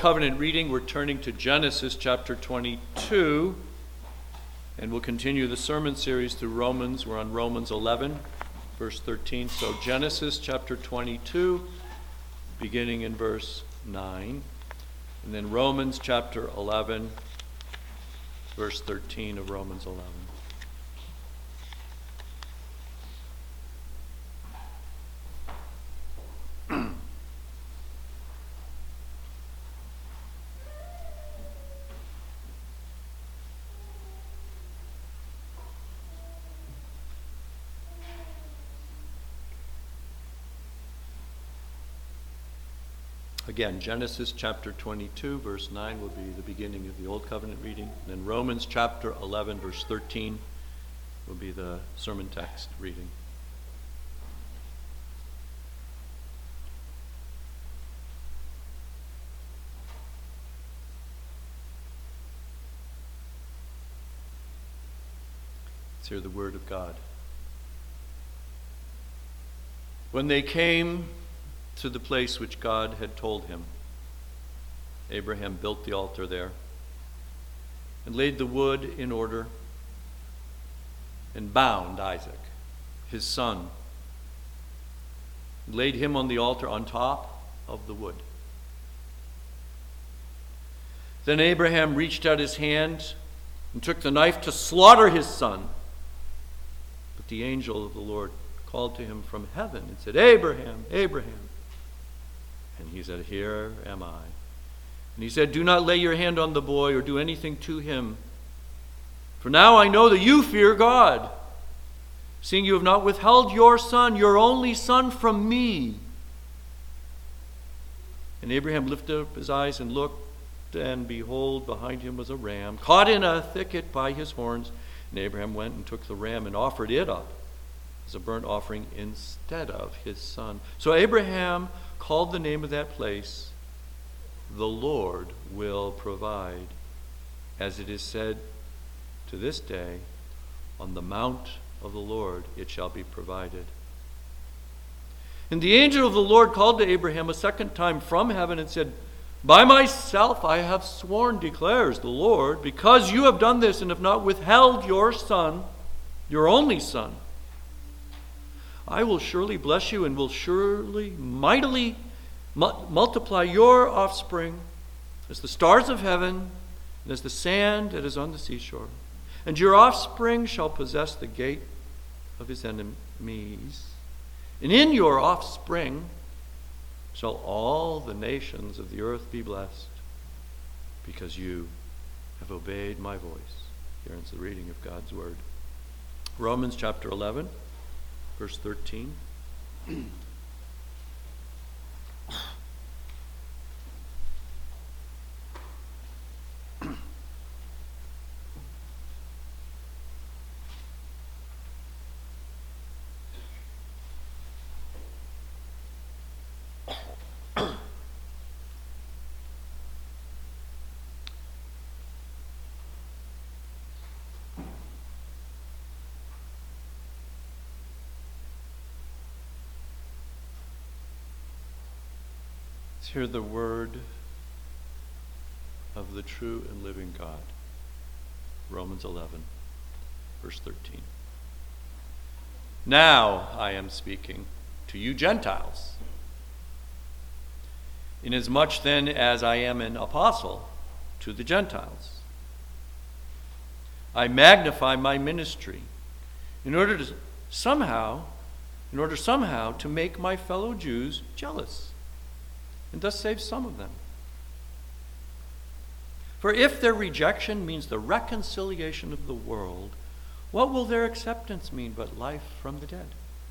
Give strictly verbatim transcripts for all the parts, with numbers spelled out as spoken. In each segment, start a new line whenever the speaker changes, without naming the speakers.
Covenant reading, we're turning to Genesis chapter twenty-two, and we'll continue the sermon series through Romans. We're on Romans eleven, verse thirteen. So Genesis chapter twenty-two, beginning in verse nine, and then Romans chapter eleven, verse thirteen of Romans eleven. Again, Genesis chapter twenty-two, verse nine will be the beginning of the Old Covenant reading. And then Romans chapter eleven, verse thirteen will be the sermon text reading. Let's hear the word of God. When they came to the place which God had told him, Abraham built the altar there and laid the wood in order and bound Isaac, his son, and laid him on the altar on top of the wood. Then Abraham reached out his hand and took the knife to slaughter his son. But the angel of the Lord called to him from heaven and said, "Abraham, Abraham." And he said, "Here am I." And he said, "Do not lay your hand on the boy or do anything to him. For now I know that you fear God, seeing you have not withheld your son, your only son, from me." And Abraham lifted up his eyes and looked, and behold, behind him was a ram, caught in a thicket by his horns. And Abraham went and took the ram and offered it up as a burnt offering instead of his son. So Abraham called the name of that place, "The Lord will provide," as it is said to this day, "On the mount of the Lord it shall be provided." And the angel of the Lord called to Abraham a second time from heaven and said, "By myself I have sworn, declares the Lord, because you have done this and have not withheld your son, your only son, I will surely bless you and will surely mightily mu- multiply your offspring as the stars of heaven and as the sand that is on the seashore. And your offspring shall possess the gate of his enemies. And in your offspring shall all the nations of the earth be blessed, because you have obeyed my voice." Here ends the reading of God's word. Romans chapter eleven. Verse thirteen. Hear the word of the true and living God. Romans eleven, verse thirteen. "Now I am speaking to you Gentiles, inasmuch then as I am an apostle to the Gentiles. I magnify my ministry in order to somehow, in order somehow to make my fellow Jews jealous, and thus save some of them. For if their rejection means the reconciliation of the world, what will their acceptance mean but life from the dead?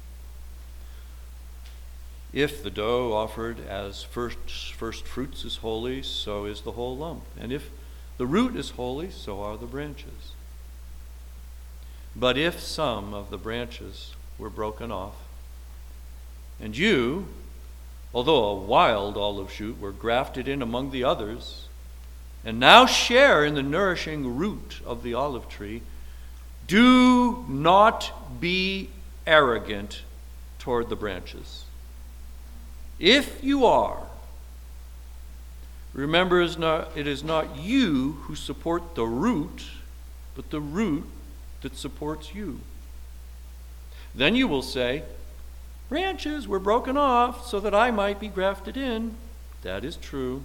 If the dough offered as first, first fruits is holy, so is the whole lump. And if the root is holy, so are the branches. But if some of the branches were broken off, and you, although a wild olive shoot, were grafted in among the others, and now share in the nourishing root of the olive tree, do not be arrogant toward the branches. If you are, Remember, it is not you who support the root, but the root that supports you. Then you will say, branches were broken off so that I might be grafted in. That is true.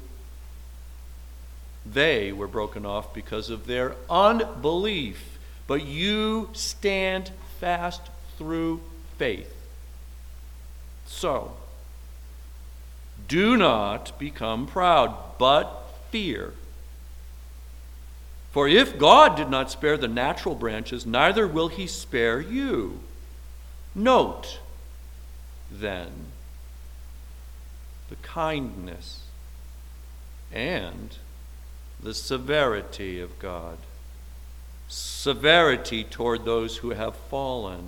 They were broken off because of their unbelief, but you stand fast through faith. So, do not become proud, but fear. For if God did not spare the natural branches, neither will he spare you. Note, then, the kindness and the severity of God. Severity toward those who have fallen,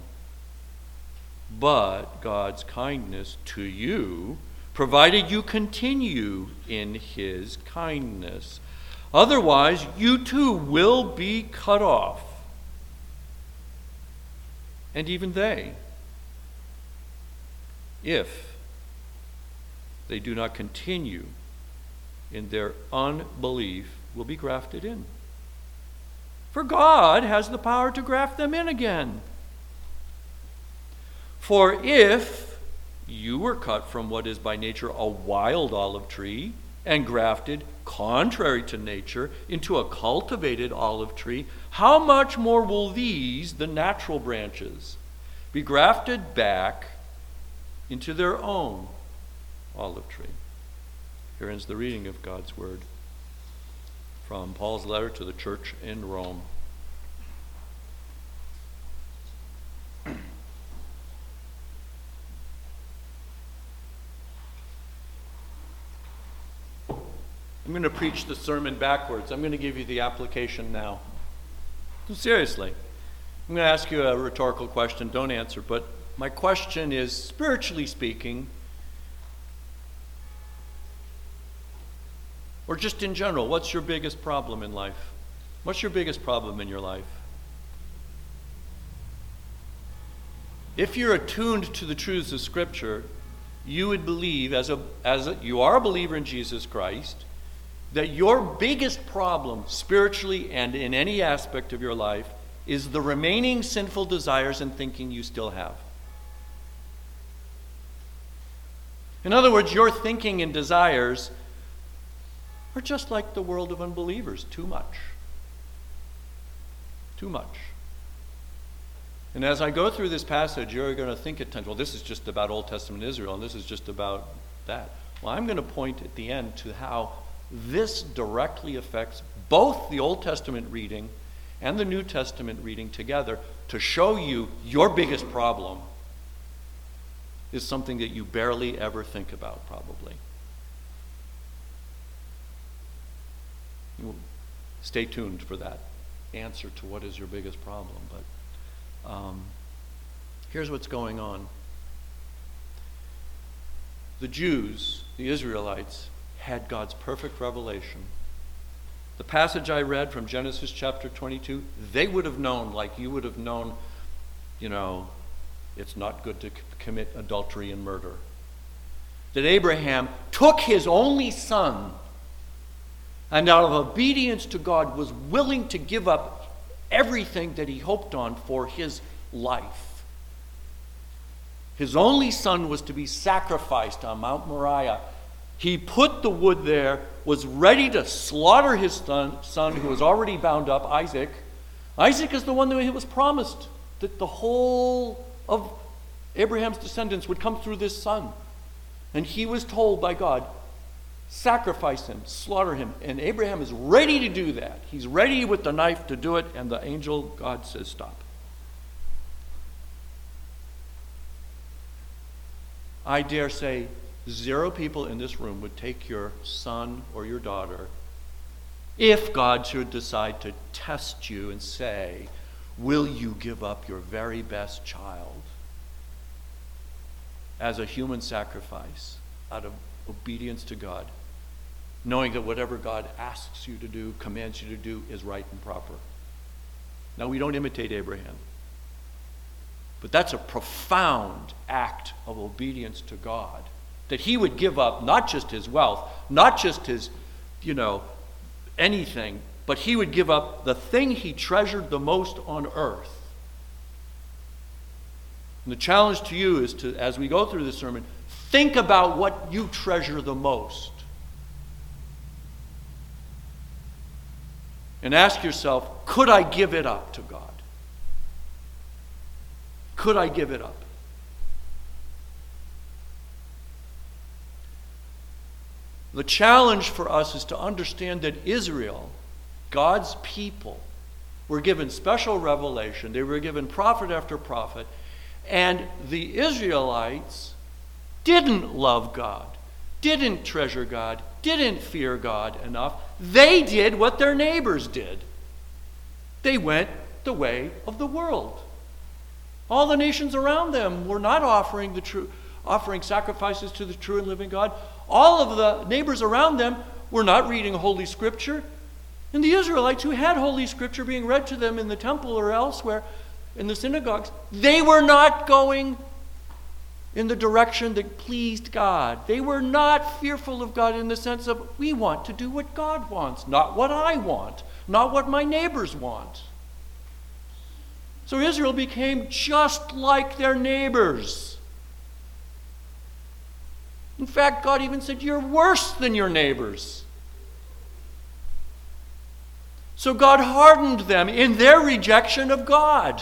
but God's kindness to you, provided you continue in his kindness. Otherwise, you too will be cut off. And even they, if they do not continue in their unbelief, will be grafted in. For God has the power to graft them in again. For if you were cut from what is by nature a wild olive tree and grafted, contrary to nature, into a cultivated olive tree, how much more will these, the natural branches, be grafted back into their own olive tree? Here ends the reading of God's word from Paul's letter to the church in Rome. I'm going to preach the sermon backwards. I'm going to give you the application now. Seriously. I'm going to ask you a rhetorical question. Don't answer. But my question is, spiritually speaking, or just in general, what's your biggest problem in life? What's your biggest problem in your life? If you're attuned to the truths of Scripture, you would believe, as a as a, you are a believer in Jesus Christ, that your biggest problem spiritually and in any aspect of your life is the remaining sinful desires and thinking you still have. In other words, your thinking and desires are just like the world of unbelievers, too much. Too much. And as I go through this passage, you're going to think at times, well, this is just about Old Testament Israel, and this is just about that. Well, I'm going to point at the end to how this directly affects both the Old Testament reading and the New Testament reading together to show you your biggest problem is something that you barely ever think about, probably. Stay tuned for that answer to what is your biggest problem. But um, here's what's going on. The Jews, the Israelites, had God's perfect revelation. The passage I read from Genesis chapter twenty-two, they would have known, like you would have known, you know, it's not good to c- commit adultery and murder. That Abraham took his only son and out of obedience to God was willing to give up everything that he hoped on for his life. His only son was to be sacrificed on Mount Moriah. He put the wood there, was ready to slaughter his son, son who was already bound up, Isaac. Isaac is the one that was promised, that the whole of Abraham's descendants would come through this son. And he was told by God, sacrifice him, slaughter him. And Abraham is ready to do that. He's ready with the knife to do it, and the angel, God, says, stop. I dare say zero people in this room would take your son or your daughter if God should decide to test you and say, will you give up your very best child as a human sacrifice out of obedience to God, knowing that whatever God asks you to do, commands you to do, is right and proper. Now, we don't imitate Abraham, but that's a profound act of obedience to God, that he would give up not just his wealth, not just his, you know, anything, but he would give up the thing he treasured the most on earth. And the challenge to you is to, as we go through this sermon, think about what you treasure the most. And ask yourself, could I give it up to God? Could I give it up? The challenge for us is to understand that Israel, God's people, were given special revelation. They were given prophet after prophet. And the Israelites didn't love God, didn't treasure God, didn't fear God enough. They did what their neighbors did. They went the way of the world. All the nations around them were not offering the true, offering sacrifices to the true and living God. All of the neighbors around them were not reading Holy Scripture. And the Israelites who had Holy Scripture being read to them in the temple or elsewhere, in the synagogues, they were not going in the direction that pleased God. They were not fearful of God in the sense of, we want to do what God wants, not what I want, not what my neighbors want. So Israel became just like their neighbors. In fact, God even said, you're worse than your neighbors. So God hardened them in their rejection of God.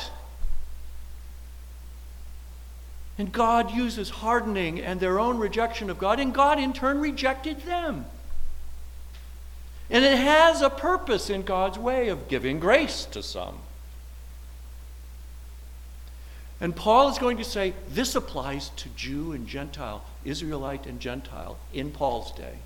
And God uses hardening and their own rejection of God, and God in turn rejected them. And it has a purpose in God's way of giving grace to some. And Paul is going to say this applies to Jew and Gentile, Israelite and Gentile, in Paul's day.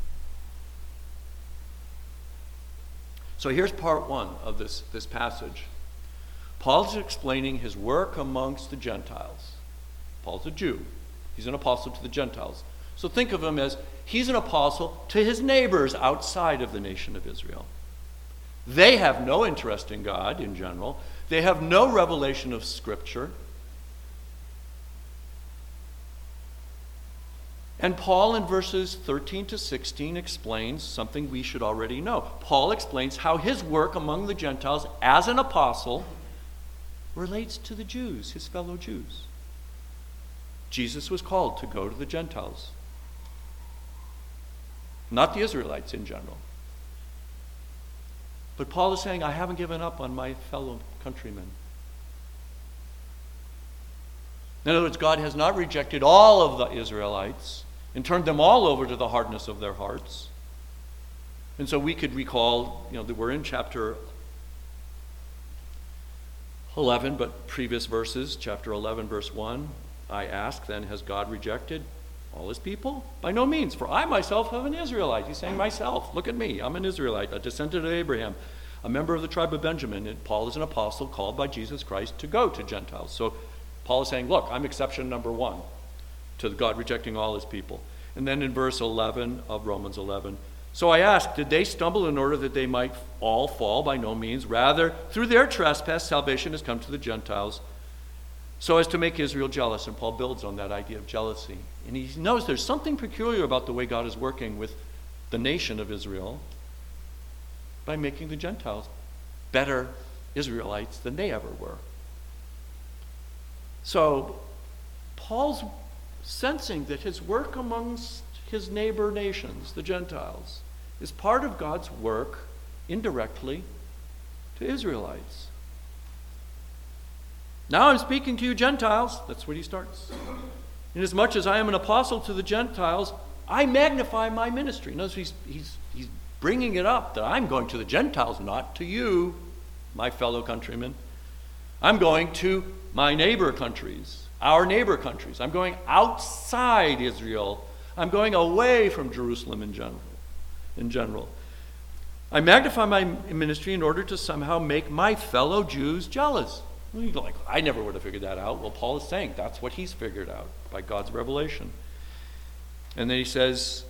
So here's part one of this, this passage. Paul's explaining his work amongst the Gentiles. Paul's a Jew. He's an apostle to the Gentiles. So think of him as he's an apostle to his neighbors outside of the nation of Israel. They have no interest in God in general. They have no revelation of Scripture. And Paul in verses thirteen to sixteen explains something we should already know. Paul explains how his work among the Gentiles as an apostle relates to the Jews, his fellow Jews. Jesus was called to go to the Gentiles, not the Israelites in general. But Paul is saying, I haven't given up on my fellow countrymen. In other words, God has not rejected all of the Israelites and turned them all over to the hardness of their hearts. And so we could recall, you know, that we're in chapter eleven, but previous verses, chapter eleven, verse one. I ask then, has God rejected all his people? By no means, for I myself am an Israelite. He's saying myself. Look at me. I'm an Israelite, a descendant of Abraham, a member of the tribe of Benjamin. And Paul is an apostle called by Jesus Christ to go to Gentiles. So Paul is saying, look, I'm exception number one to God rejecting all his people. And then in verse eleven of Romans eleven, so I ask, did they stumble in order that they might all fall? By no means. Rather, through their trespass, salvation has come to the Gentiles, so as to make Israel jealous. And Paul builds on that idea of jealousy. And he knows there's something peculiar about the way God is working with the nation of Israel by making the Gentiles better Israelites than they ever were. So Paul's sensing that his work amongst his neighbor nations, the Gentiles, is part of God's work indirectly to Israelites. Now I'm speaking to you Gentiles. That's what he starts. Inasmuch as I am an apostle to the Gentiles, I magnify my ministry. Notice he's, he's, he's bringing it up that I'm going to the Gentiles, not to you, my fellow countrymen. I'm going to my neighbor countries, our neighbor countries. I'm going outside Israel. I'm going away from Jerusalem in general. In general. I magnify my ministry in order to somehow make my fellow Jews jealous. You're like, I never would have figured that out. Well, Paul is saying that's what he's figured out by God's revelation. And then he says,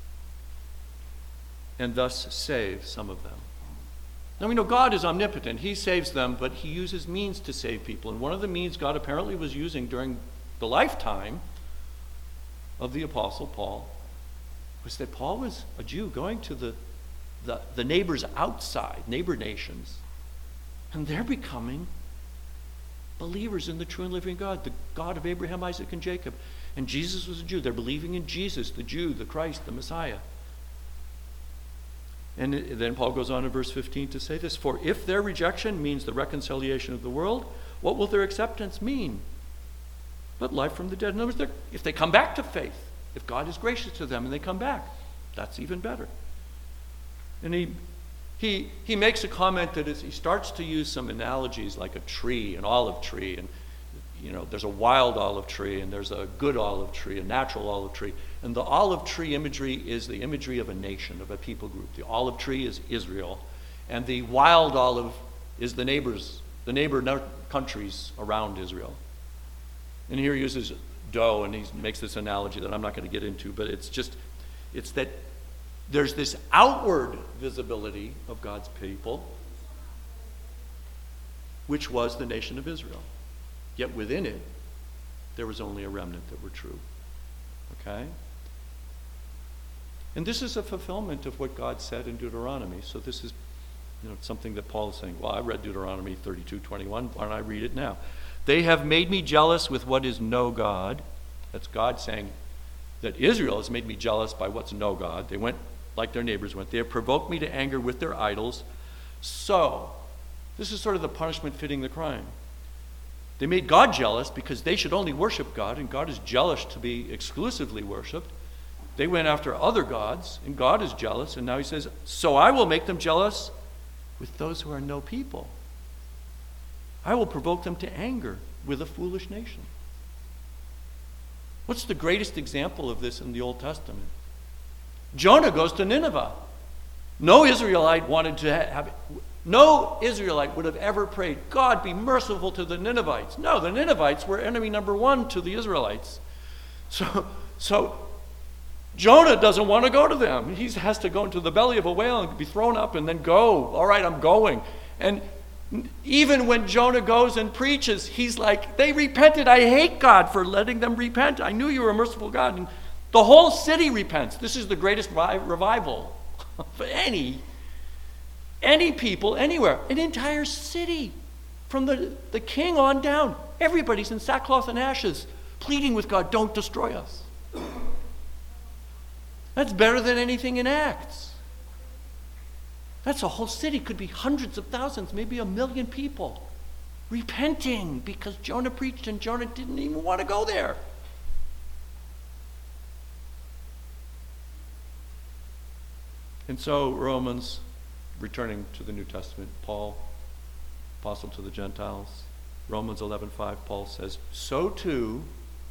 and thus save some of them. Now we know God is omnipotent. He saves them, but he uses means to save people. And one of the means God apparently was using during the lifetime of the Apostle Paul was that Paul was a Jew going to the the, the neighbors outside, neighbor nations, and they're becoming believers in the true and living God, the God of Abraham, Isaac, and Jacob. And Jesus was a Jew. They're believing in Jesus, the Jew, the Christ, the Messiah. And then Paul goes on in verse fifteen to say this, for if their rejection means the reconciliation of the world, what will their acceptance mean? But life from the dead. In other words, if they come back to faith, if God is gracious to them and they come back, that's even better. And he he he makes a comment that is, he starts to use some analogies like a tree, an olive tree, and you know, there's a wild olive tree and there's a good olive tree, a natural olive tree. And the olive tree imagery is the imagery of a nation, of a people group. The olive tree is Israel, and the wild olive is the neighbors, the neighbor countries around Israel. And here he uses dough, and he makes this analogy that I'm not going to get into, but it's just, it's that there's this outward visibility of God's people, which was the nation of Israel. Yet within it, there was only a remnant that were true. Okay? And this is a fulfillment of what God said in Deuteronomy. So this is, you know, something that Paul is saying. Well, I read Deuteronomy thirty-two twenty-one. Why don't I read it now? They have made me jealous with what is no God. That's God saying that Israel has made me jealous by what's no God. They went like their neighbors went. They have provoked me to anger with their idols. So, this is sort of the punishment fitting the crime. They made God jealous because they should only worship God, and God is jealous to be exclusively worshiped. They went after other gods, and God is jealous, and now he says, so I will make them jealous with those who are no people. I will provoke them to anger with a foolish nation. What's the greatest example of this in the Old Testament? Jonah goes to Nineveh. No Israelite wanted to have, no Israelite would have ever prayed, God, be merciful to the Ninevites. No, the Ninevites were enemy number one to the Israelites. So, so Jonah doesn't want to go to them. He has to go into the belly of a whale and be thrown up and then go. All right, I'm going. And even when Jonah goes and preaches, he's like, they repented. I hate God for letting them repent. I knew you were a merciful God. And the whole city repents. This is the greatest revival for any, any people anywhere. An entire city, from the, the king on down. Everybody's in sackcloth and ashes, pleading with God, don't destroy us. That's better than anything in Acts. That's a whole city, could be hundreds of thousands, maybe a million people repenting because Jonah preached and Jonah didn't even want to go there. And so Romans, returning to the New Testament, Paul, apostle to the Gentiles, Romans eleven five, Paul says, so too,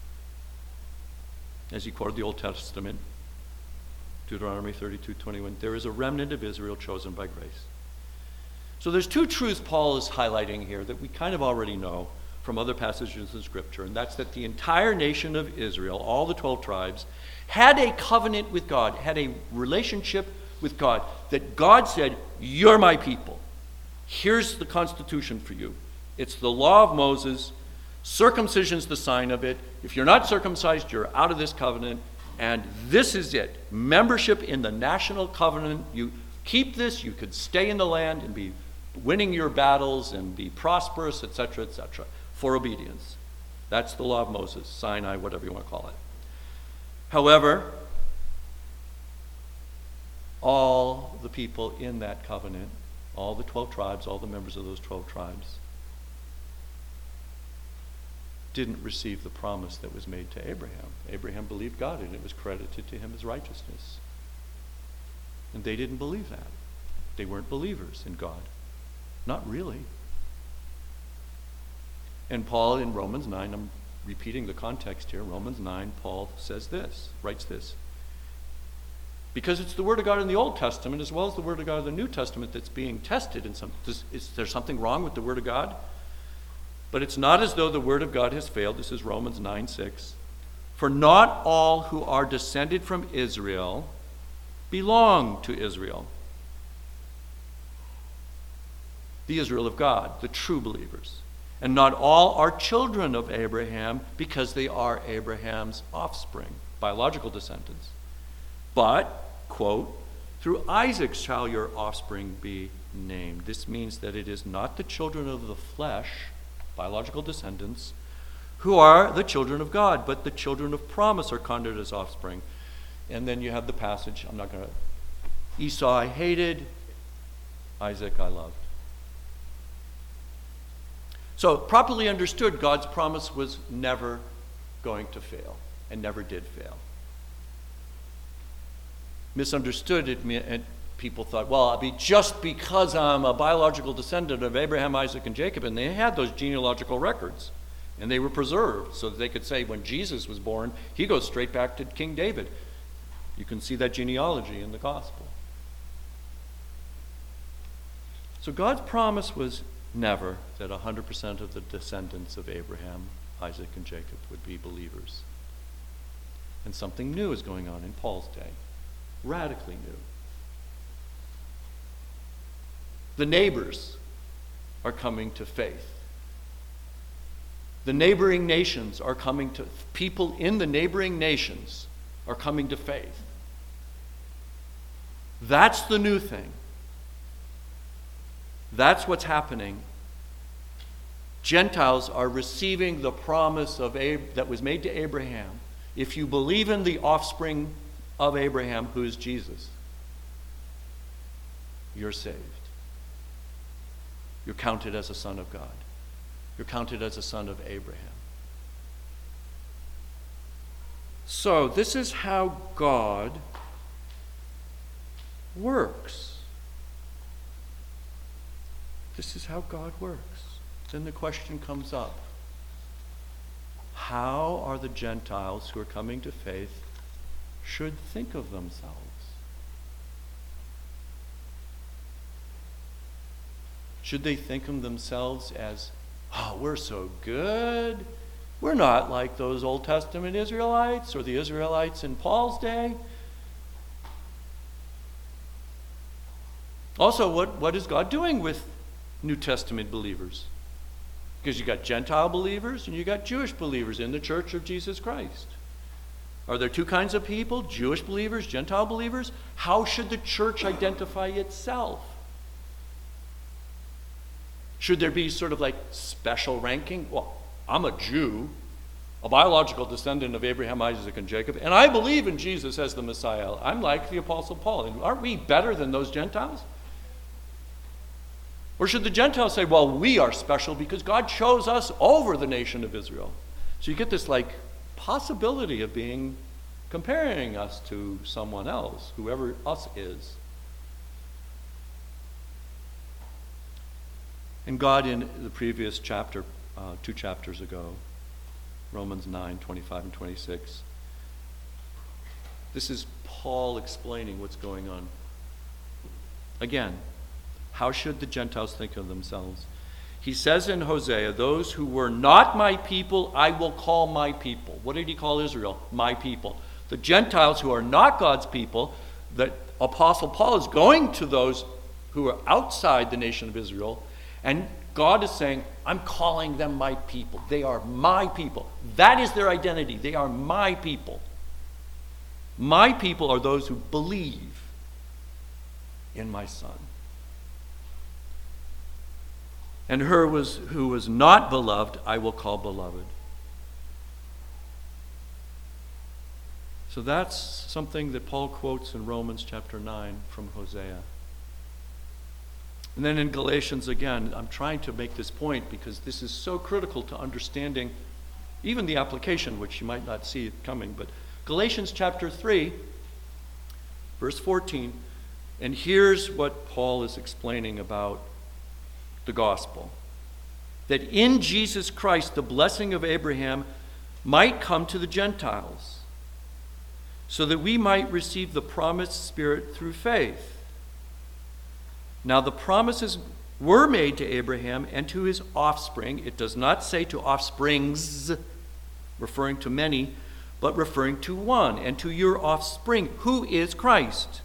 as he quoted the Old Testament, Deuteronomy thirty-two twenty-one, there is a remnant of Israel chosen by grace. So there's two truths Paul is highlighting here that we kind of already know from other passages in Scripture, and that's that the entire nation of Israel, all the twelve tribes, had a covenant with God, had a relationship with God, that God said, you're my people. Here's the constitution for you. It's the law of Moses. Circumcision's the sign of it. If you're not circumcised, you're out of this covenant. And this is it. Membership in the national covenant. You keep this, you could stay in the land and be winning your battles and be prosperous, et cetera, et cetera, for obedience. That's the law of Moses, Sinai, whatever you want to call it. However, all the people in that covenant, all the twelve tribes, all the members of those twelve tribes, didn't receive the promise that was made to Abraham. Abraham believed God, and it was credited to him as righteousness. And they didn't believe that. They weren't believers in God. Not really. And Paul in Romans nine, I'm repeating the context here, Romans nine, Paul says this, writes this. Because it's the Word of God in the Old Testament as well as the Word of God in the New Testament that's being tested in some, is, is there something wrong with the Word of God? But it's not as though the Word of God has failed. This is Romans nine six. For not all who are descended from Israel belong to Israel. The Israel of God, the true believers. And not all are children of Abraham because they are Abraham's offspring, biological descendants. But, quote, Through Isaac shall your offspring be named. This means that it is not the children of the flesh, biological descendants, who are the children of God, but the children of promise are counted as offspring. And then you have the passage, I'm not going to, Esau I hated, Isaac I loved. So, properly understood, God's promise was never going to fail, and never did fail. Misunderstood, it meant people thought, well, I mean, just because I'm a biological descendant of Abraham, Isaac, and Jacob, and they had those genealogical records, and they were preserved so that they could say when Jesus was born, he goes straight back to King David. You can see that genealogy in the gospel. So God's promise was never that one hundred percent of the descendants of Abraham, Isaac, and Jacob would be believers. And something new is going on in Paul's day. Radically new. The neighbors are coming to faith. The neighboring nations are coming to, people in the neighboring nations are coming to faith. That's the new thing. That's what's happening. Gentiles are receiving the promise of Ab- that was made to Abraham. If you believe in the offspring of Abraham, who is Jesus, you're saved. You're counted as a son of God. You're counted as a son of Abraham. So, this is how God works. This is how God works. Then the question comes up. How are the Gentiles who are coming to faith should think of themselves? Should they think of themselves as, oh, we're so good. We're not like those Old Testament Israelites or the Israelites in Paul's day. Also, what, what is God doing with New Testament believers? Because you got Gentile believers and you got Jewish believers in the Church of Jesus Christ. Are there two kinds of people? Jewish believers, Gentile believers? How should the church identify itself? Should there be sort of like special ranking? Well, I'm a Jew, a biological descendant of Abraham, Isaac, and Jacob, and I believe in Jesus as the Messiah. I'm like the Apostle Paul. And aren't we better than those Gentiles? Or should the Gentiles say, well, we are special because God chose us over the nation of Israel? So you get this like possibility of being, comparing us to someone else, whoever us is. And God in the previous chapter, uh, two chapters ago, Romans nine, twenty-five and twenty-six, this is Paul explaining what's going on. Again, how should the Gentiles think of themselves? He says in Hosea, those who were not my people, I will call my people. What did he call Israel? My people. The Gentiles who are not God's people, the Apostle Paul is going to those who are outside the nation of Israel, and God is saying, I'm calling them my people. They are my people. That is their identity. They are my people. My people are those who believe in my Son. And her was who was not beloved, I will call beloved. So that's something that Paul quotes in Romans chapter nine from Hosea. And then in Galatians again, I'm trying to make this point because this is so critical to understanding even the application, which you might not see it coming. But Galatians chapter three, verse fourteen, and here's what Paul is explaining about the gospel. That in Jesus Christ, the blessing of Abraham might come to the Gentiles, so that we might receive the promised Spirit through faith. Now the promises were made to Abraham and to his offspring. It does not say to offsprings, referring to many, but referring to one, and to your offspring, who is Christ.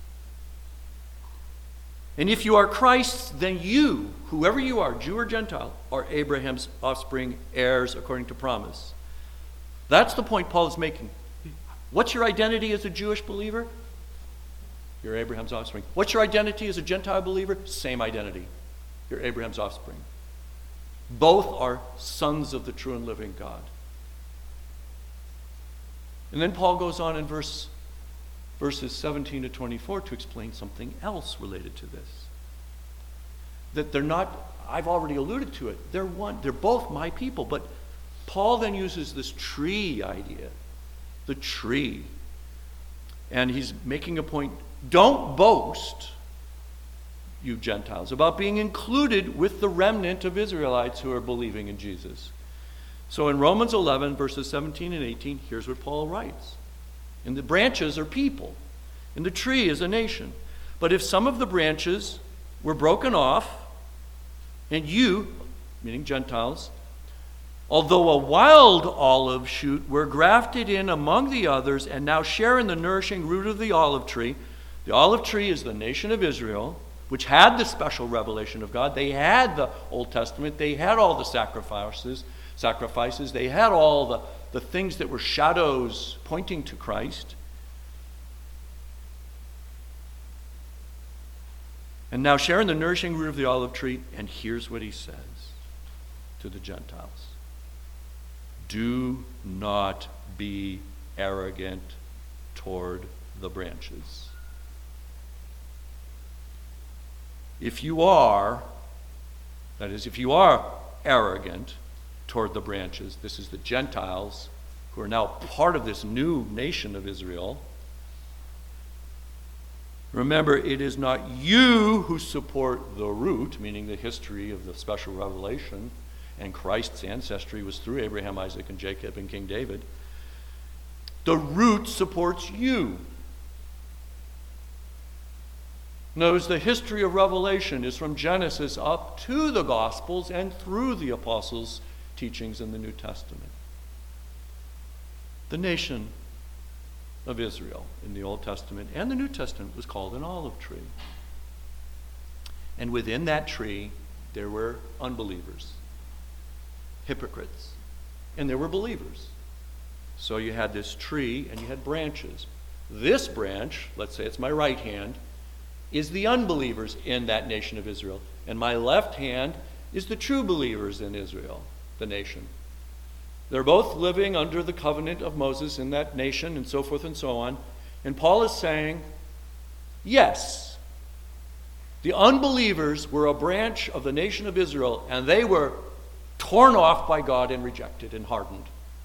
And if you are Christ's, then you, whoever you are, Jew or Gentile, are Abraham's offspring, heirs according to promise. That's the point Paul is making. What's your identity as a Jewish believer? You're Abraham's offspring. What's your identity as a Gentile believer? Same identity. You're Abraham's offspring. Both are sons of the true and living God. And then Paul goes on in verse, verses seventeen to twenty-four to explain something else related to this. That they're not, I've already alluded to it, they're one, they're both my people. But Paul then uses this tree idea, the tree. And he's making a point, don't boast, you Gentiles, about being included with the remnant of Israelites who are believing in Jesus. So in Romans eleven, verses seventeen and eighteen, here's what Paul writes. And the branches are people, and the tree is a nation. But if some of the branches were broken off, and you, meaning Gentiles, although a wild olive shoot, were grafted in among the others and now share in the nourishing root of the olive tree. The olive tree is the nation of Israel, which had the special revelation of God. They had the Old Testament. They had all the sacrifices. Sacrifices. They had all the, the things that were shadows pointing to Christ. And now share in the nourishing root of the olive tree. And here's what he says to the Gentiles. Do not be arrogant toward the branches. If you are, that is, if you are arrogant toward the branches, this is the Gentiles who are now part of this new nation of Israel. Remember, it is not you who support the root, meaning the history of the special revelation, and Christ's ancestry was through Abraham, Isaac, and Jacob, and King David. The root supports you. Notice the history of Revelation is from Genesis up to the Gospels and through the apostles' teachings in the New Testament. The nation of Israel in the Old Testament and the New Testament was called an olive tree. And within that tree, there were unbelievers, hypocrites, and there were believers. So you had this tree and you had branches. This branch, let's say it's my right hand, is the unbelievers in that nation of Israel. And my left hand is the true believers in Israel, the nation. They're both living under the covenant of Moses in that nation and so forth and so on. And Paul is saying, yes, the unbelievers were a branch of the nation of Israel, and they were torn off by God and rejected and hardened.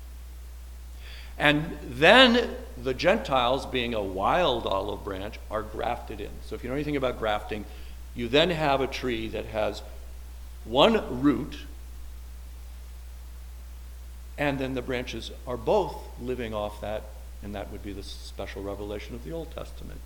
And then the Gentiles, being a wild olive branch, are grafted in. So if you know anything about grafting, you then have a tree that has one root, and then the branches are both living off that, and that would be the special revelation of the Old Testament.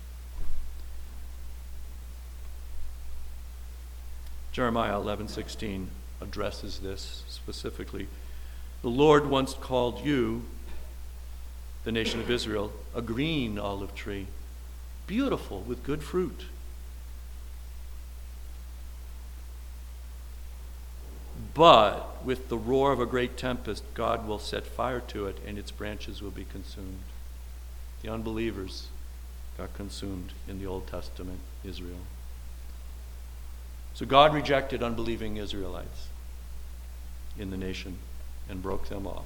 Jeremiah eleven sixteen addresses this specifically. The Lord once called you, the nation of Israel, a green olive tree, beautiful with good fruit. But with the roar of a great tempest, God will set fire to it, and its branches will be consumed. The unbelievers got consumed in the Old Testament Israel. So God rejected unbelieving Israelites in the nation and broke them off.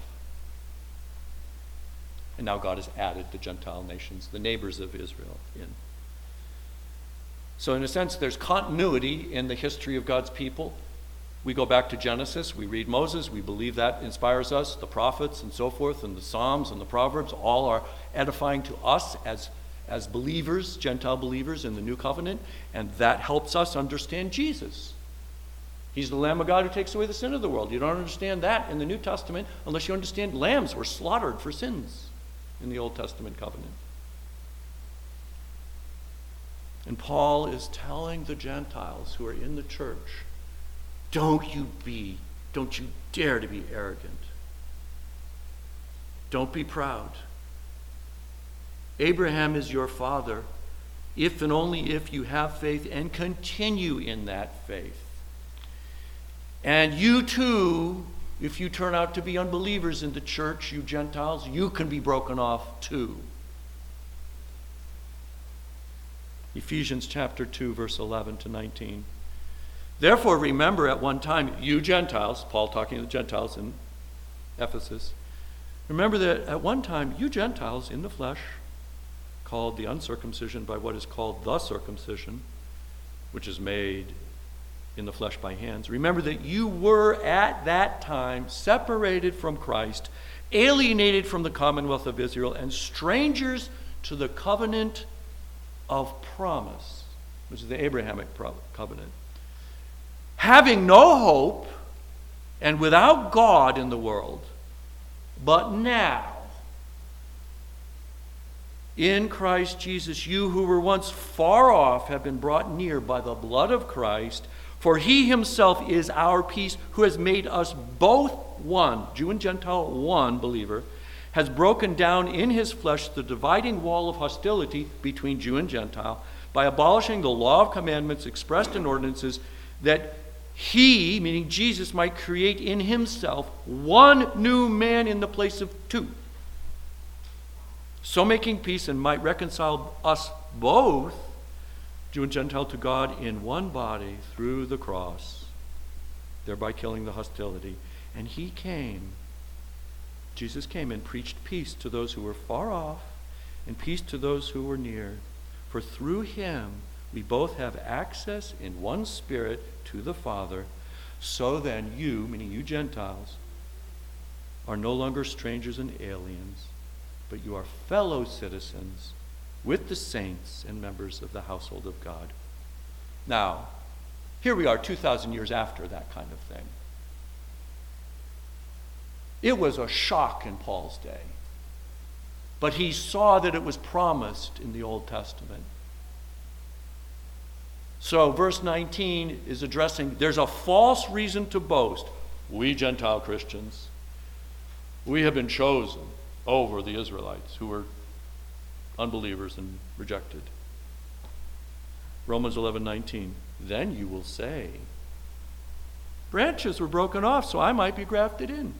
And now God has added the Gentile nations, the neighbors of Israel, in. So in a sense, there's continuity in the history of God's people. We go back to Genesis, we read Moses, we believe that inspires us, the prophets and so forth, and the Psalms and the Proverbs, all are edifying to us as, as believers, Gentile believers in the New Covenant, and that helps us understand Jesus. He's the Lamb of God who takes away the sin of the world. You don't understand that in the New Testament unless you understand lambs were slaughtered for sins in the Old Testament covenant. And Paul is telling the Gentiles who are in the church, don't you be, don't you dare to be arrogant. Don't be proud. Abraham is your father if and only if you have faith and continue in that faith. And you too, if you turn out to be unbelievers in the church, you Gentiles, you can be broken off too. Ephesians chapter two, verse eleven to nineteen. Therefore, remember at one time, you Gentiles, Paul talking to the Gentiles in Ephesus, remember that at one time, you Gentiles in the flesh, called the uncircumcision by what is called the circumcision, which is made in the flesh by hands. Remember that you were at that time separated from Christ, alienated from the commonwealth of Israel, and strangers to the covenant of promise, which is the Abrahamic covenant, having no hope and without God in the world. But now, in Christ Jesus, you who were once far off have been brought near by the blood of Christ, for he himself is our peace, who has made us both one, Jew and Gentile, one believer, has broken down in his flesh the dividing wall of hostility between Jew and Gentile by abolishing the law of commandments expressed in ordinances, that he, meaning Jesus, might create in himself one new man in the place of two, so making peace, and might reconcile us both, Jew and Gentile, to God in one body through the cross, thereby killing the hostility. And he came, Jesus came and preached peace to those who were far off and peace to those who were near. For through him we both have access in one Spirit to the Father. So then you, meaning you Gentiles, are no longer strangers and aliens, but you are fellow citizens with the saints and members of the household of God. Now, here we are two thousand years after that kind of thing. It was a shock in Paul's day, but he saw that it was promised in the Old Testament. So verse nineteen is addressing, there's a false reason to boast. We Gentile Christians, we have been chosen over the Israelites who were unbelievers and rejected. Romans eleven nineteen. Then you will say, branches were broken off so I might be grafted in.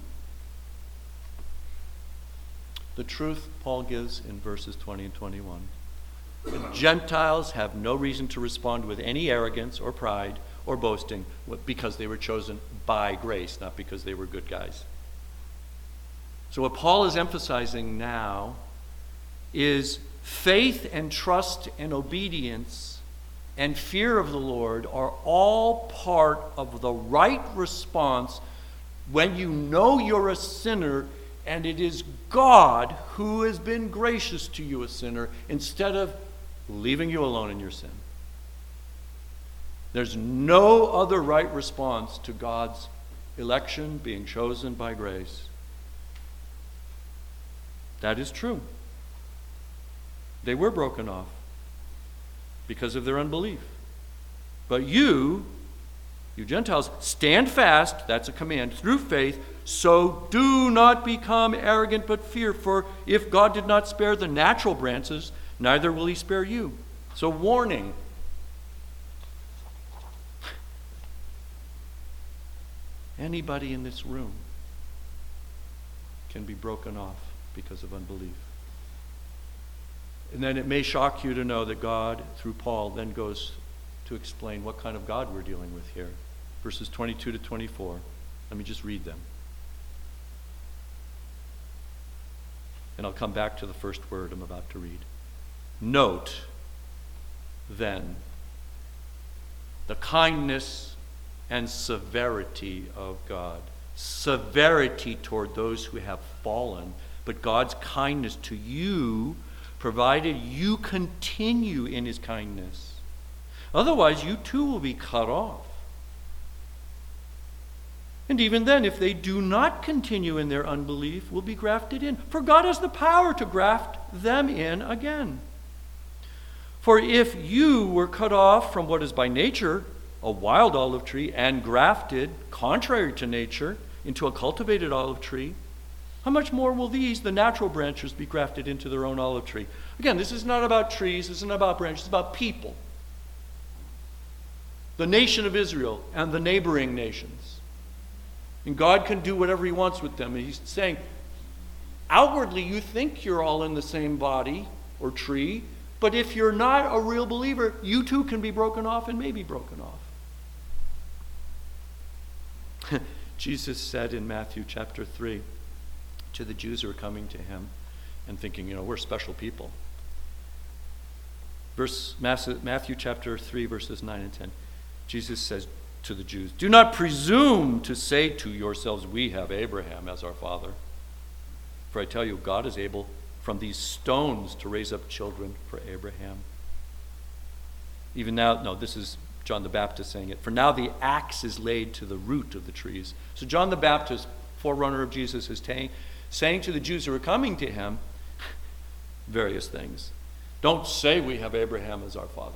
The truth Paul gives in verses twenty and twenty-one. The Gentiles have no reason to respond with any arrogance or pride or boasting because they were chosen by grace, not because they were good guys. So what Paul is emphasizing now is faith and trust and obedience and fear of the Lord are all part of the right response when you know you're a sinner and it is God who has been gracious to you, a sinner, instead of leaving you alone in your sin. There's no other right response to God's election, being chosen by grace. That is true. They were broken off because of their unbelief. But you, you Gentiles, stand fast, that's a command, through faith, so do not become arrogant but fear, for if God did not spare the natural branches, neither will he spare you. So warning. Anybody in this room can be broken off because of unbelief. And then it may shock you to know that God, through Paul, then goes to explain what kind of God we're dealing with here. Verses twenty-two to twenty-four. Let me just read them. And I'll come back to the first word I'm about to read. Note, then, the kindness and severity of God. Severity toward those who have fallen, but God's kindness to you, provided you continue in his kindness. Otherwise, you too will be cut off. And even then, if they do not continue in their unbelief, will be grafted in. For God has the power to graft them in again. For if you were cut off from what is by nature a wild olive tree and grafted, contrary to nature, into a cultivated olive tree, how much more will these, the natural branches, be grafted into their own olive tree? Again, this is not about trees, this isn't about branches, it's about people. The nation of Israel and the neighboring nations. And God can do whatever he wants with them. And he's saying, outwardly you think you're all in the same body or tree, But if you're not a real believer, you too can be broken off and may be broken off. Jesus said in Matthew chapter three to the Jews who were coming to him and thinking, you know, we're special people. Verse Matthew chapter three, verses nine and ten. Jesus says to the Jews, do not presume to say to yourselves, we have Abraham as our father. For I tell you, God is able from these stones to raise up children for Abraham. Even now, no, this is John the Baptist saying it. For now the axe is laid to the root of the trees. So John the Baptist, forerunner of Jesus, is ta- saying to the Jews who are coming to him various things. Don't say we have Abraham as our father.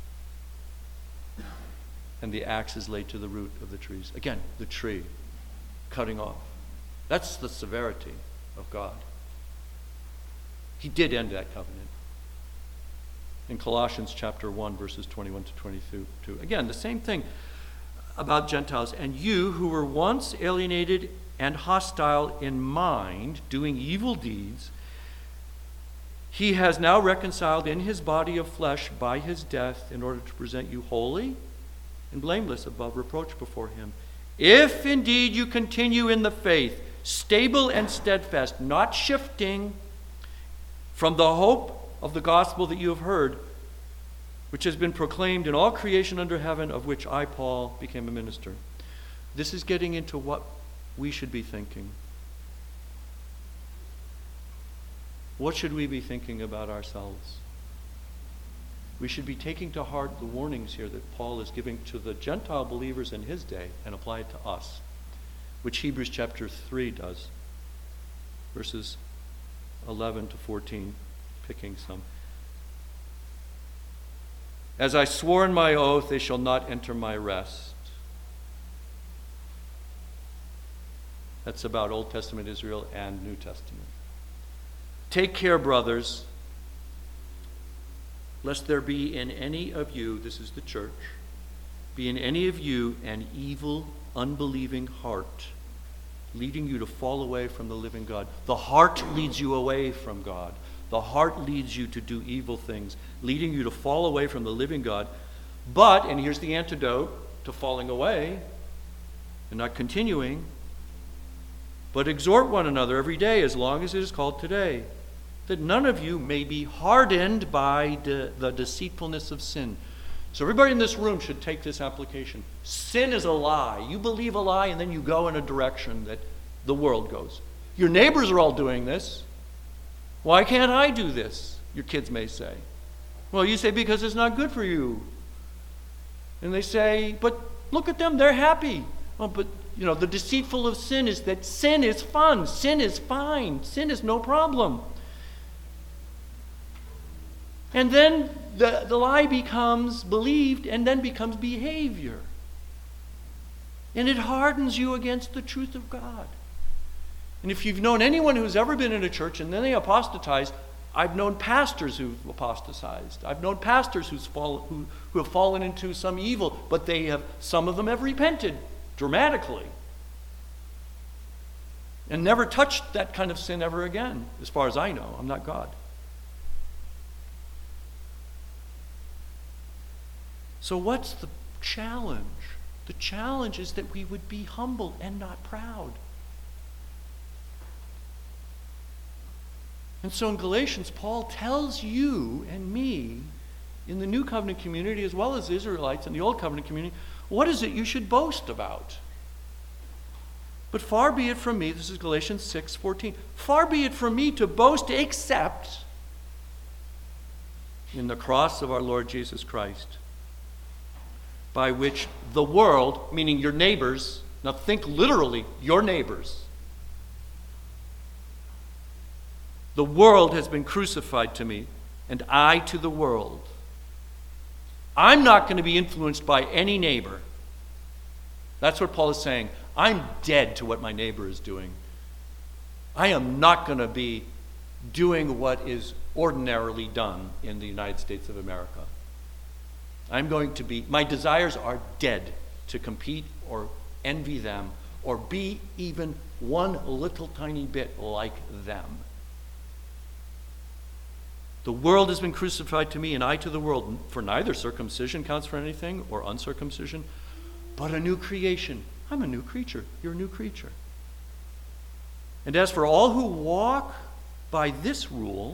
And the axe is laid to the root of the trees. Again, the tree, cutting off. That's the severity of God. He did end that covenant. In Colossians chapter one, verses twenty-one to twenty-two. Again, the same thing about Gentiles. And you who were once alienated and hostile in mind, doing evil deeds, he has now reconciled in his body of flesh by his death in order to present you holy and blameless above reproach before him. If indeed you continue in the faith, stable and steadfast, not shifting from the hope of the gospel that you have heard, which has been proclaimed in all creation under heaven, of which I, Paul, became a minister. This is getting into what we should be thinking. What should we be thinking about ourselves? We should be taking to heart the warnings here that Paul is giving to the Gentile believers in his day and apply it to us, which Hebrews chapter three does, verses eleven to fourteen, picking some. As I swore in my oath, they shall not enter my rest. That's about Old Testament Israel and New Testament. Take care, brothers, lest there be in any of you, this is the church, be in any of you an evil, unbelieving heart, leading you to fall away from the living God. The heart leads you away from God. The heart leads you to do evil things, leading you to fall away from the living God. But, and here's the antidote to falling away and not continuing, but exhort one another every day as long as it is called today, that none of you may be hardened by de- the deceitfulness of sin. So everybody in this room should take this application. Sin is a lie. You believe a lie and then you go in a direction that the world goes. Your neighbors are all doing this. Why can't I do this? Your kids may say. Well, you say, because it's not good for you. And they say, but look at them, they're happy. Well, but, you know, the deceitful of sin is that sin is fun. Sin is fine. Sin is no problem. And then the, the lie becomes believed and then becomes behavior. And it hardens you against the truth of God. And if you've known anyone who's ever been in a church and then they apostatized, I've known pastors who've apostatized. I've known pastors who's fall, who, who have fallen into some evil, but they have, some of them have repented dramatically and never touched that kind of sin ever again, as far as I know. I'm not God. So what's the challenge? The challenge is that we would be humble and not proud. And so in Galatians, Paul tells you and me, in the New Covenant community as well as the Israelites in the Old Covenant community, what is it you should boast about? But far be it from me, this is Galatians six fourteen, far be it from me to boast except in the cross of our Lord Jesus Christ, by which the world, meaning your neighbors, now think literally, your neighbors, the world has been crucified to me, and I to the world. I'm not going to be influenced by any neighbor. That's what Paul is saying. I'm dead to what my neighbor is doing. I am not going to be doing what is ordinarily done in the United States of America. I'm going to be, my desires are dead to compete or envy them or be even one little tiny bit like them. The world has been crucified to me, and I to the world. For neither circumcision counts for anything, or uncircumcision, but a new creation. I'm a new creature. You're a new creature. And as for all who walk by this rule,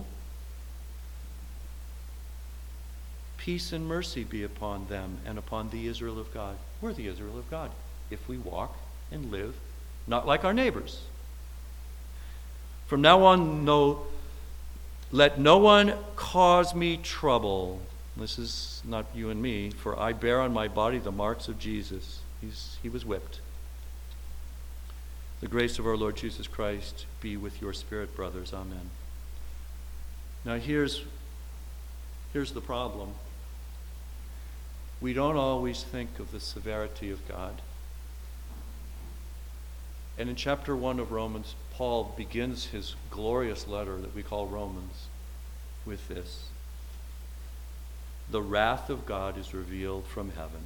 peace and mercy be upon them and upon the Israel of God. We're the Israel of God if we walk and live not like our neighbors. From now on, no, let no one cause me trouble. This is not you and me, for I bear on my body the marks of Jesus. He's, he was whipped. The grace of our Lord Jesus Christ be with your spirit, brothers. Amen. Now here's, here's the problem. We don't always think of the severity of God. And in chapter one of Romans, Paul begins his glorious letter that we call Romans with this. The wrath of God is revealed from heaven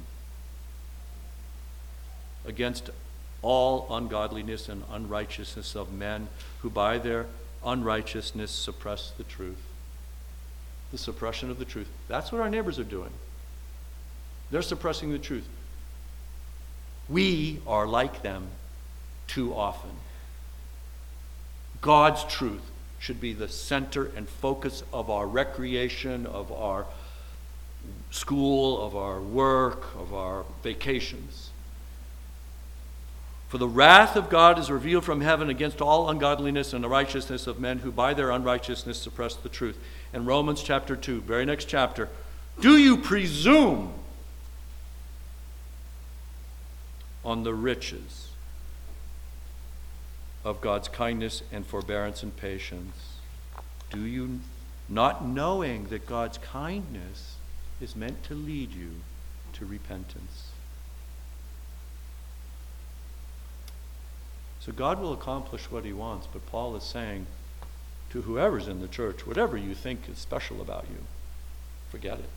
against all ungodliness and unrighteousness of men who by their unrighteousness suppress the truth. The suppression of the truth. That's what our neighbors are doing. They're suppressing the truth. We are like them too often. God's truth should be the center and focus of our recreation, of our school, of our work, of our vacations. For the wrath of God is revealed from heaven against all ungodliness and unrighteousness of men who by their unrighteousness suppress the truth. In Romans chapter two, very next chapter, do you presume on the riches of God's kindness and forbearance and patience? Do you, not knowing that God's kindness is meant to lead you to repentance? So God will accomplish what he wants, but Paul is saying to whoever's in the church, whatever you think is special about you, forget it.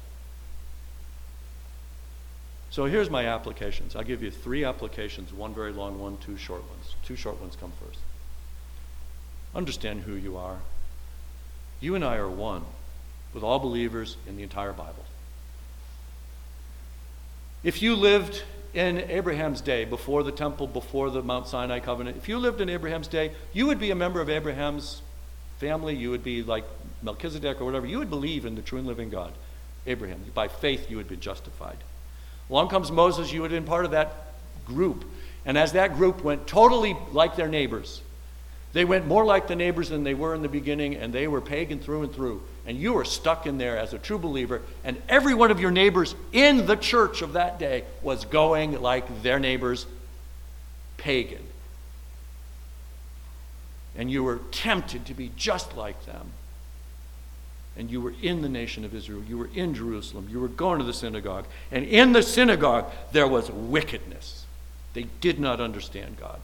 So here's my applications. I'll give you three applications, one very long one, two short ones. Two short ones come first. Understand who you are. You and I are one with all believers in the entire Bible. If you lived in Abraham's day, before the temple, before the Mount Sinai covenant, if you lived in Abraham's day, you would be a member of Abraham's family. You would be like Melchizedek or whatever. You would believe in the true and living God, Abraham. By faith, you would be justified. Along comes Moses. You would have been part of that group. And as that group went totally like their neighbors, they went more like the neighbors than they were in the beginning, and they were pagan through and through. And you were stuck in there as a true believer, and every one of your neighbors in the church of that day was going like their neighbors, pagan. And you were tempted to be just like them. And you were in the nation of Israel. You were in Jerusalem. You were going to the synagogue. And in the synagogue, there was wickedness. They did not understand God.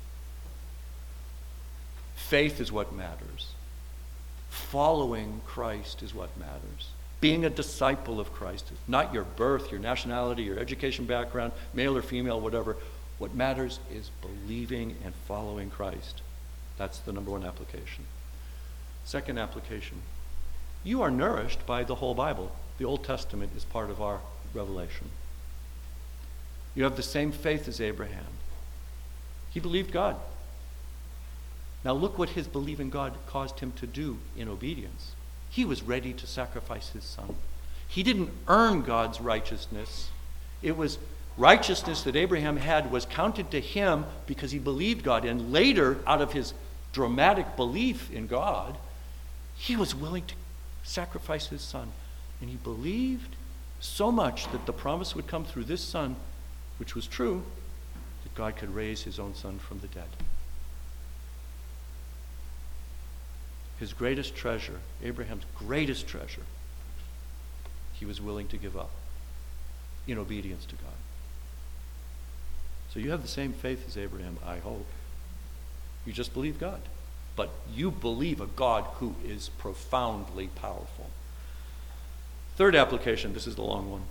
Faith is what matters. Following Christ is what matters. Being a disciple of Christ, not your birth, your nationality, your education background, male or female, whatever. What matters is believing and following Christ. That's the number one application. Second application. You are nourished by the whole Bible. The Old Testament is part of our revelation. You have the same faith as Abraham. He believed God. Now look what his believing God caused him to do in obedience. He was ready to sacrifice his son. He didn't earn God's righteousness. It was righteousness that Abraham had was counted to him because he believed God. And later, out of his dramatic belief in God, he was willing to sacrifice his son. And he believed so much that the promise would come through this son, which was true, that God could raise his own son from the dead. His greatest treasure, Abraham's greatest treasure, he was willing to give up in obedience to God. So you have the same faith as Abraham, I hope. You just believe God. But you believe a God who is profoundly powerful. Third application, this is the long one.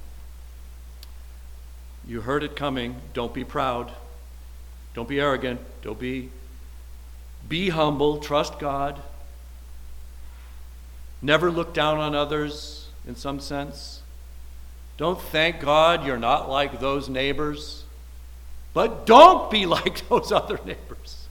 You heard it coming. Don't be proud. Don't be arrogant. Don't be, be humble. Trust God. Never look down on others in some sense. Don't thank God you're not like those neighbors. But don't be like those other neighbors.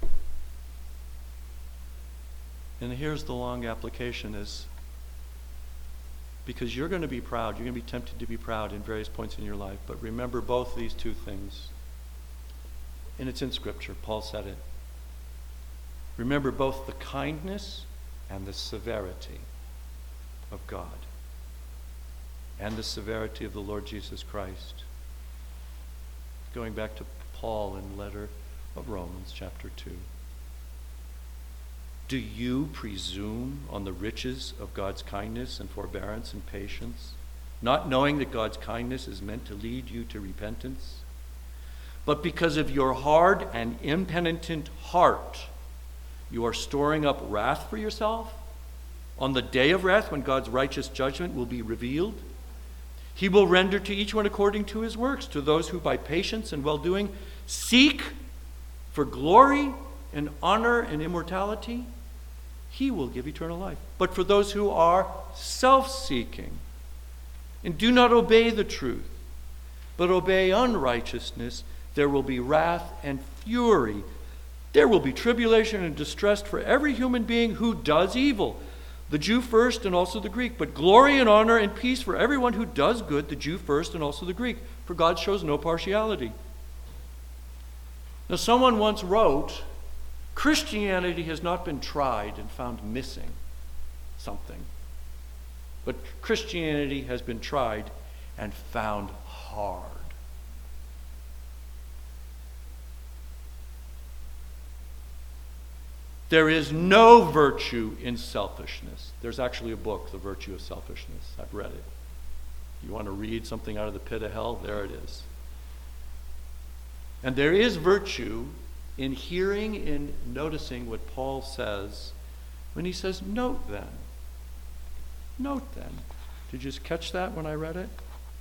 And here's the long application is, because you're going to be proud, you're going to be tempted to be proud in various points in your life, but remember both these two things. And it's in Scripture, Paul said it. Remember both the kindness and the severity of God, and the severity of the Lord Jesus Christ. Going back to Paul in the letter of Romans, chapter two. Do you presume on the riches of God's kindness and forbearance and patience, not knowing that God's kindness is meant to lead you to repentance? But because of your hard and impenitent heart, you are storing up wrath for yourself on the day of wrath when God's righteous judgment will be revealed. He will render to each one according to his works, to those who by patience and well-doing seek for glory and honor and immortality. He will give eternal life. But for those who are self-seeking and do not obey the truth, but obey unrighteousness, there will be wrath and fury. There will be tribulation and distress for every human being who does evil, the Jew first and also the Greek. But glory and honor and peace for everyone who does good, the Jew first and also the Greek. For God shows no partiality. Now, someone once wrote, Christianity has not been tried and found missing something, but Christianity has been tried and found hard. There is no virtue in selfishness. There's actually a book, The Virtue of Selfishness. I've read it. You want to read something out of the pit of hell? There it is. And there is virtue in hearing and noticing what Paul says when he says, note then. Note then. Did you just catch that when I read it?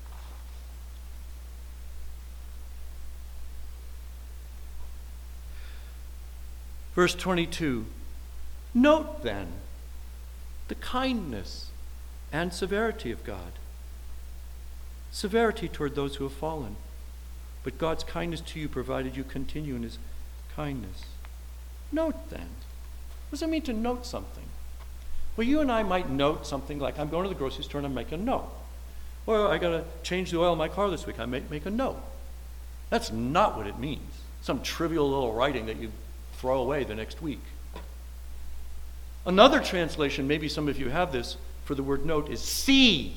Verse twenty-two, note then the kindness and severity of God. Severity toward those who have fallen, but God's kindness to you provided you continue in his kindness. Note then. What does it mean to note something? Well, you and I might note something like, I'm going to the grocery store and I make a note. Or I got to change the oil in my car this week. I make, make a note. That's not what it means. Some trivial little writing that you throw away the next week. Another translation, maybe some of you have this, for the word note is see.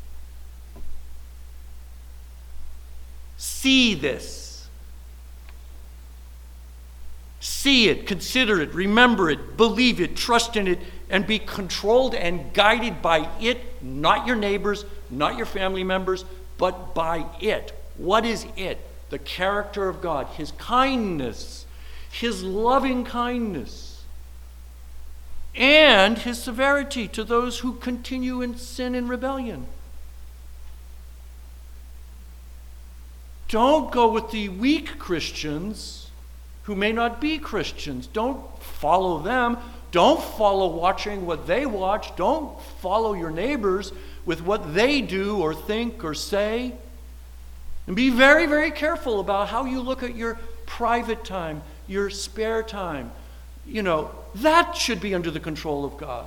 See this. See it, consider it, remember it, believe it, trust in it, and be controlled and guided by it, not your neighbors, not your family members, but by it. What is it? The character of God, his kindness, his loving kindness, and his severity to those who continue in sin and rebellion. Don't go with the weak Christians who may not be Christians. Don't follow them. Don't follow watching what they watch. Don't follow your neighbors with what they do or think or say. And be very, very careful about how you look at your private time, your spare time. You know, that should be under the control of God.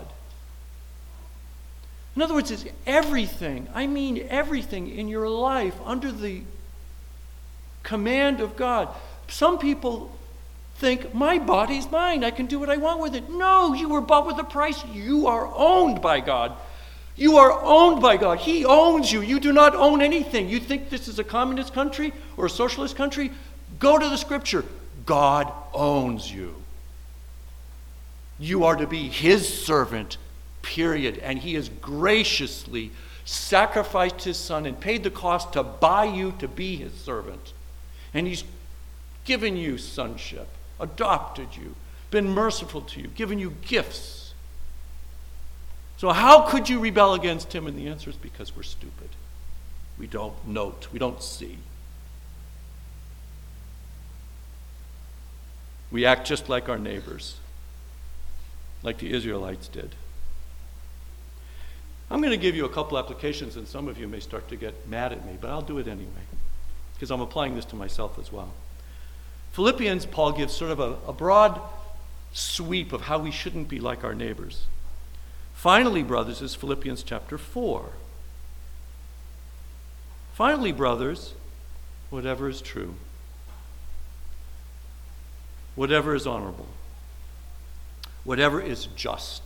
In other words, it's everything, I mean everything in your life under the command of God. Some people think, my body's mine, I can do what I want with it. No, you were bought with a price. You are owned by God. You are owned by God. He owns you. You do not own anything. You think this is a communist country or a socialist country? Go to the scripture. God owns you. You are to be his servant, period. And he has graciously sacrificed his son and paid the cost to buy you to be his servant. And he's given you sonship, adopted you, been merciful to you, given you gifts. So how could you rebel against him? And the answer is because we're stupid. We don't note, we don't see. We act just like our neighbors, like the Israelites did. I'm going to give you a couple applications, and some of you may start to get mad at me, but I'll do it anyway, because I'm applying this to myself as well. Philippians, Paul gives sort of a, a broad sweep of how we shouldn't be like our neighbors. Finally, brothers, is Philippians chapter four. Finally, brothers, whatever is true, whatever is honorable, whatever is just,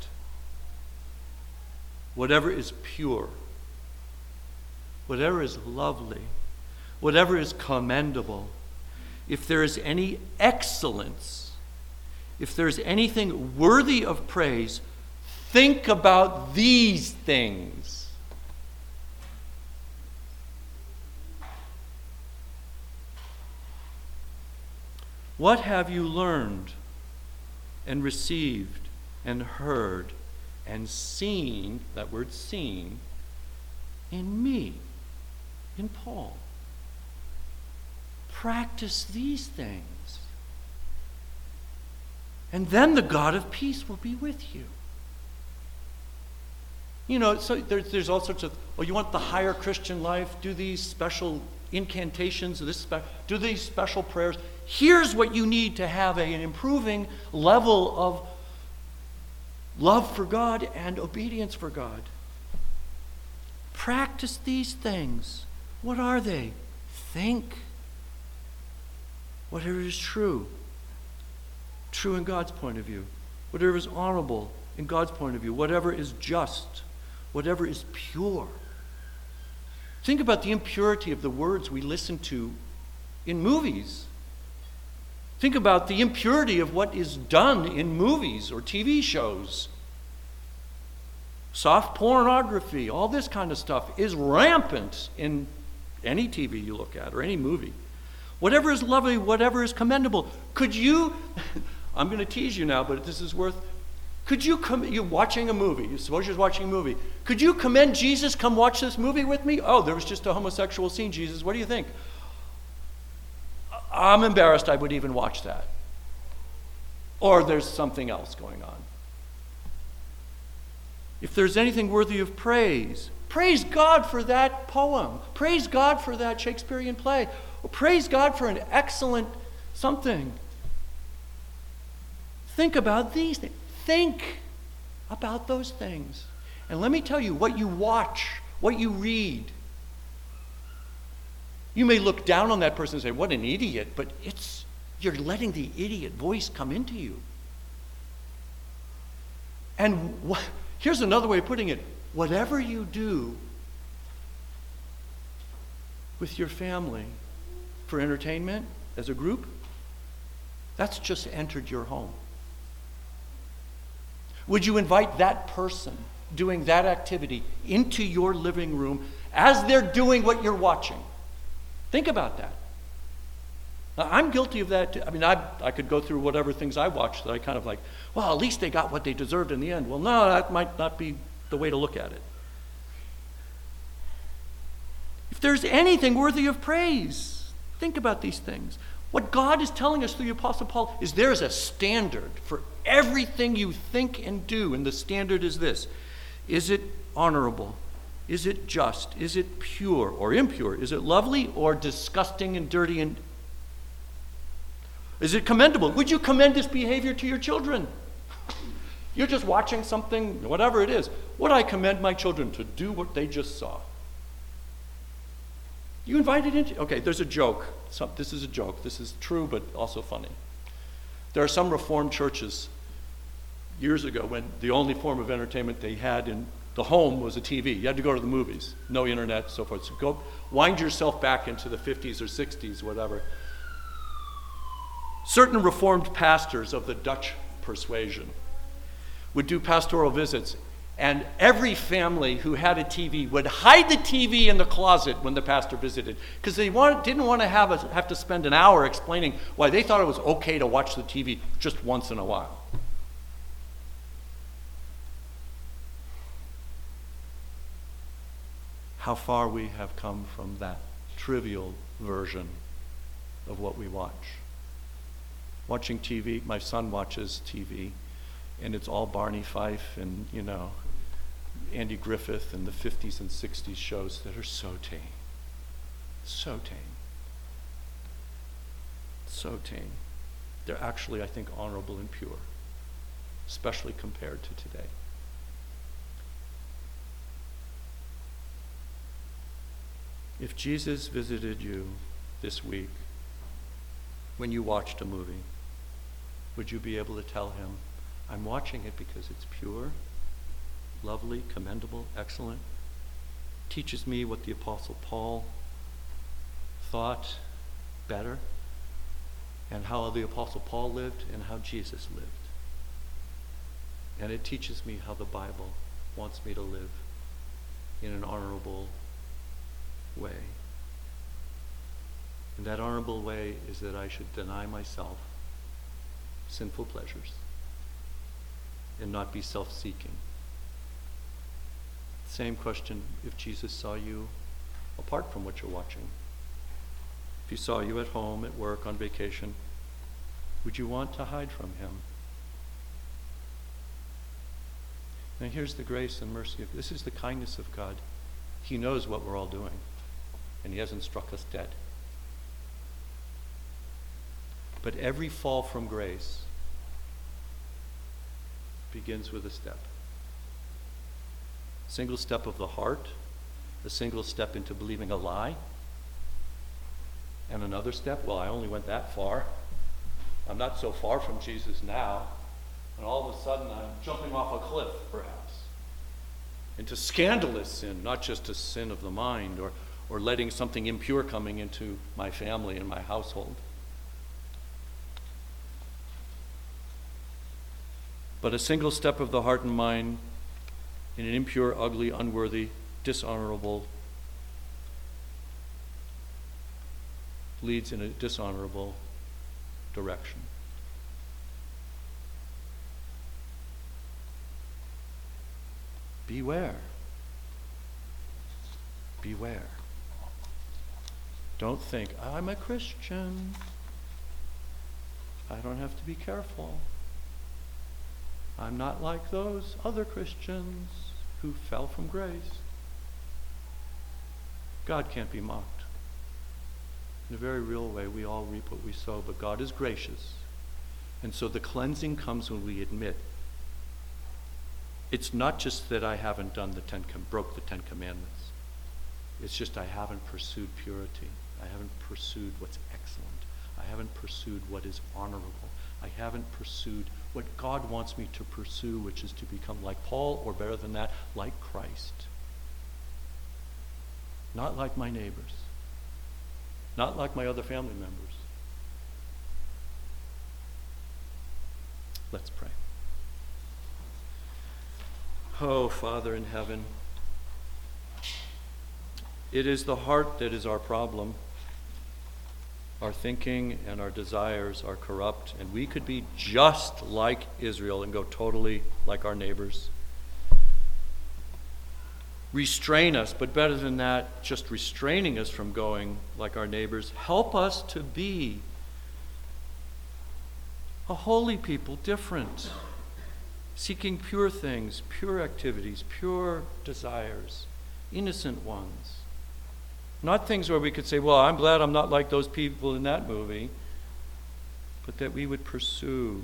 whatever is pure, whatever is lovely, whatever is commendable, if there is any excellence, if there is anything worthy of praise, think about these things. What have you learned and received and heard and seen, that word seen, in me, in Paul? Practice these things. And then the God of peace will be with you. You know, so there's, there's all sorts of, oh, you want the higher Christian life? Do these special incantations, this spe- do these special prayers. Here's what you need to have a, an improving level of love for God and obedience for God. Practice these things. What are they? Think. Whatever is true, true in God's point of view. Whatever is honorable in God's point of view. Whatever is just. Whatever is pure. Think about the impurity of the words we listen to in movies. Think about the impurity of what is done in movies or T V shows. Soft pornography, all this kind of stuff is rampant in any T V you look at or any movie. Whatever is lovely, whatever is commendable. Could you, I'm going to tease you now, but this is worth, could you come, you're watching a movie, you suppose you're watching a movie. Could you commend Jesus, come watch this movie with me? Oh, there was just a homosexual scene, Jesus, what do you think? I'm embarrassed I would even watch that. Or there's something else going on. If there's anything worthy of praise, praise God for that poem. Praise God for that Shakespearean play. Or praise God for an excellent something. Think about these things. Think about those things. And let me tell you, what you watch, what you read, you may look down on that person and say, what an idiot, but it's you're letting the idiot voice come into you. And wh- here's another way of putting it. Whatever you do with your family for entertainment as a group, that's just entered your home. Would you invite that person doing that activity into your living room as they're doing what you're watching? Think about that. Now, I'm guilty of that too. I mean, I, I could go through whatever things I watched that I kind of like, well, at least they got what they deserved in the end. Well, no, that might not be the way to look at it. If there's anything worthy of praise, think about these things. What God is telling us through the Apostle Paul is there is a standard for everything you think and do, and the standard is this. Is it honorable? Is it just? Is it pure or impure? Is it lovely or disgusting and dirty? And is it commendable? Would you commend this behavior to your children? You're just watching something, whatever it is. Would I commend my children to do what they just saw? You invited into, okay, there's a joke. So, this is a joke. This is true, but also funny. There are some Reformed churches years ago when the only form of entertainment they had in the home was a T V. You had to go to the movies, no internet, so forth. So go wind yourself back into the fifties or sixties, whatever. Certain Reformed pastors of the Dutch persuasion would do pastoral visits, and every family who had a T V would hide the T V in the closet when the pastor visited, because they want, didn't want to have, a, have to spend an hour explaining why they thought it was okay to watch the T V just once in a while. How far we have come from that trivial version of what we watch. Watching T V, my son watches T V, and it's all Barney Fife and, you know, Andy Griffith and the fifties and sixties shows that are so tame. So tame. So tame. They're actually, I think, honorable and pure, especially compared to today. If Jesus visited you this week when you watched a movie, would you be able to tell him, I'm watching it because it's pure, lovely, commendable, excellent, teaches me what the Apostle Paul thought better, and how the Apostle Paul lived and how Jesus lived. And it teaches me how the Bible wants me to live in an honorable way. And that honorable way is that I should deny myself sinful pleasures and not be self-seeking. Same question if Jesus saw you apart from what you're watching. If he saw you at home, at work, on vacation, would you want to hide from him? Now here's the grace and mercy of, this is the kindness of God. He knows what we're all doing, and he hasn't struck us dead. But every fall from grace begins with a step. A single step of the heart, a single step into believing a lie, and another step, well, I only went that far. I'm not so far from Jesus now. And all of a sudden, I'm jumping off a cliff, perhaps, into scandalous sin, not just a sin of the mind or, or letting something impure coming into my family and my household. But a single step of the heart and mind in an impure, ugly, unworthy, dishonorable leads in a dishonorable direction. Beware. Beware. Don't think, I'm a Christian. I don't have to be careful. I'm not like those other Christians who fell from grace. God can't be mocked. In a very real way, we all reap what we sow, but God is gracious. And so the cleansing comes when we admit it's not just that I haven't done the ten, broke the Ten Commandments. It's just I haven't pursued purity. I haven't pursued what's excellent. I haven't pursued what is honorable. I haven't pursued what God wants me to pursue, which is to become like Paul, or better than that, like Christ. Not like my neighbors. Not like my other family members. Let's pray. Oh, Father in heaven, it is the heart that is our problem. Our thinking and our desires are corrupt, and we could be just like Israel and go totally like our neighbors. Restrain us, but better than that, just restraining us from going like our neighbors. Help us to be a holy people, different, seeking pure things, pure activities, pure desires, innocent ones. Not things where we could say, well, I'm glad I'm not like those people in that movie, but that we would pursue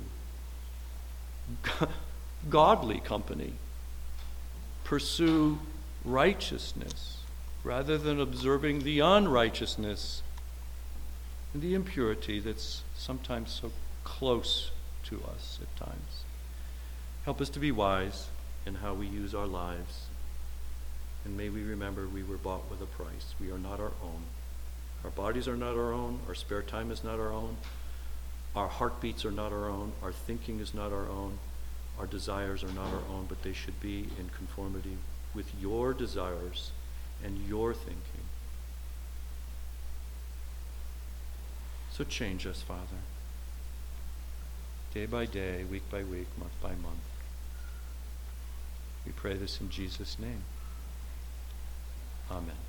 godly company, pursue righteousness, rather than observing the unrighteousness and the impurity that's sometimes so close to us at times. Help us to be wise in how we use our lives. And may we remember we were bought with a price. We are not our own. Our bodies are not our own. Our spare time is not our own. Our heartbeats are not our own. Our thinking is not our own. Our desires are not our own, but they should be in conformity with your desires and your thinking. So change us, Father, day by day, week by week, month by month. We pray this in Jesus' name. Amen.